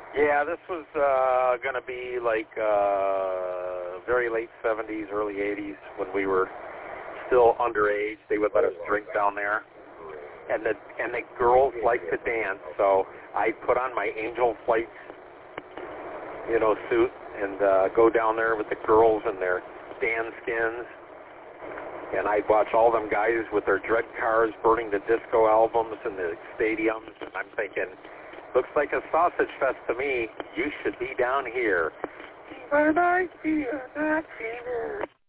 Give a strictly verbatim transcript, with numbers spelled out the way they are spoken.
Yeah, this was uh, going to be like uh, very late seventies, early eighties when we were still underage. They would let us drink down there, and the and the girls like to dance. So I put on my Angel Flight, you know, suit and uh, go down there with the girls in their Dan skins, and I'd watch all them guys with their dread cars burning the disco albums in the stadiums, and I'm thinking, looks like a sausage fest to me. You should be down here. But I feel not here.